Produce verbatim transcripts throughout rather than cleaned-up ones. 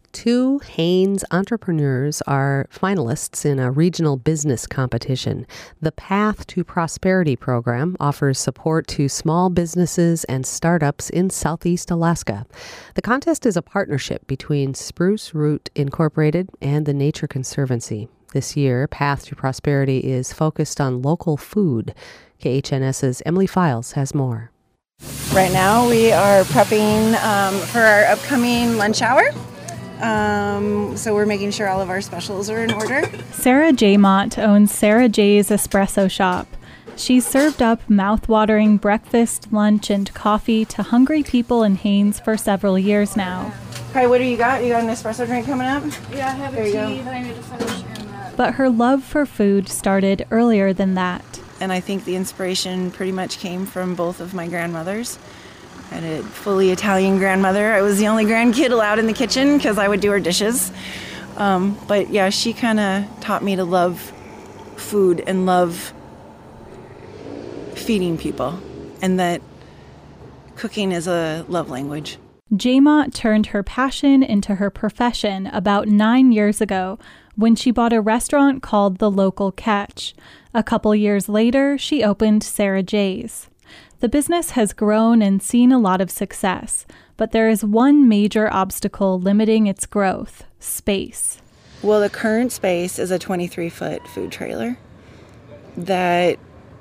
Two Haines entrepreneurs are finalists in a regional business competition. The Path to Prosperity program offers support to small businesses and startups in Southeast Alaska. The contest is a partnership between Spruce Root Incorporated and the Nature Conservancy. This year, Path to Prosperity is focused on local food. K H N S's Emily Files has more. Right now, we are prepping um, for our upcoming lunch hour. Um, so we're making sure all of our specials are in order. Sarah J. Mott owns Sarah J's Espresso Shop. She's served up mouth-watering breakfast, lunch, and coffee to hungry people in Haines for several years now. Hi, what do you got? You got an espresso drink coming up? Yeah, I have there a tea that I need to finish. And, uh... But her love for food started earlier than that. And I think the inspiration pretty much came from both of my grandmothers. I had a fully Italian grandmother. I was the only grandkid allowed in the kitchen because I would do her dishes. Um, but yeah, she kind of taught me to love food and love feeding people, and that cooking is a love language. J-Mott turned her passion into her profession about nine years ago when she bought a restaurant called The Local Catch. A couple years later, she opened Sarah J's. The business has grown and seen a lot of success, but there is one major obstacle limiting its growth: space. Well, the current space is a twenty-three foot food trailer that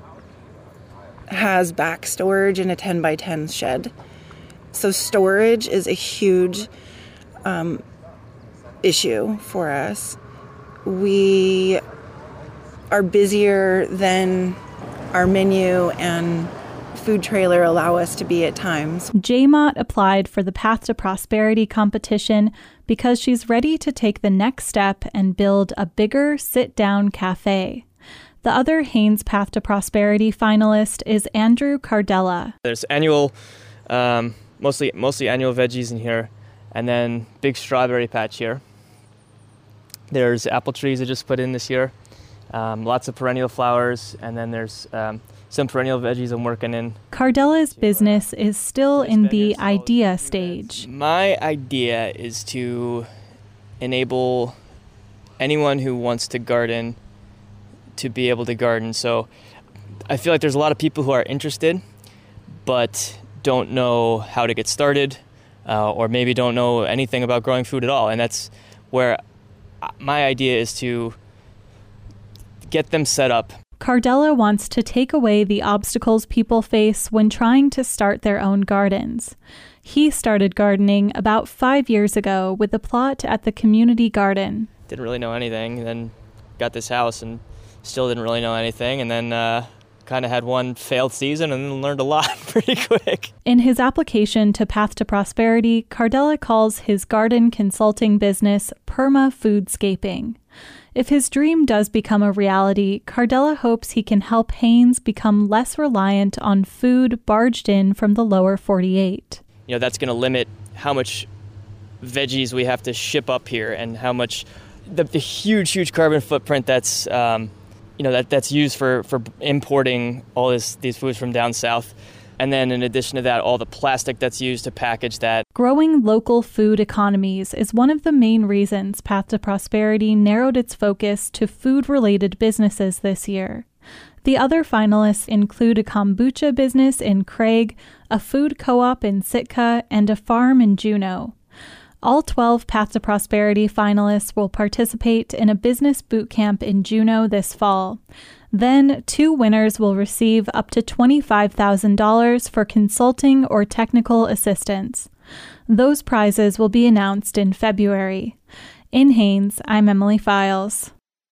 has back storage and a ten by ten shed. So storage is a huge um, issue for us. We are busier than our menu and food trailer allow us to be at times. J-Mott applied for the Path to Prosperity competition because she's ready to take the next step and build a bigger sit-down cafe. The other Haines Path to Prosperity finalist is Andrew Cardella. There's annual, um, mostly mostly annual veggies in here, and then big strawberry patch here. There's apple trees I just put in this year, um, lots of perennial flowers, and then there's um, some perennial veggies I'm working in. Cardella's business is still in the idea stage. My idea is to enable anyone who wants to garden to be able to garden. So I feel like there's a lot of people who are interested, but don't know how to get started, uh, or maybe don't know anything about growing food at all. And that's where my idea is to get them set up. Cardella wants to take away the obstacles people face when trying to start their own gardens. He started gardening about five years ago with a plot at the community garden. Didn't really know anything, and then got this house and still didn't really know anything, and then uh, kind of had one failed season and then learned a lot pretty quick. In his application to Path to Prosperity, Cardella calls his garden consulting business Perma Foodscaping. If his dream does become a reality, Cardella hopes he can help Haines become less reliant on food barged in from the lower forty-eight. You know, that's going to limit how much veggies we have to ship up here, and how much the, the huge, huge carbon footprint that's um, you know that that's used for, for importing all this these foods from down south. And then in addition to that, all the plastic that's used to package that. Growing local food economies is one of the main reasons Path to Prosperity narrowed its focus to food-related businesses this year. The other finalists include a kombucha business in Craig, a food co-op in Sitka, and a farm in Juneau. All twelve Path to Prosperity finalists will participate in a business boot camp in Juneau this fall. Then, two winners will receive up to twenty-five thousand dollars for consulting or technical assistance. Those prizes will be announced in February. In Haines, I'm Emily Files.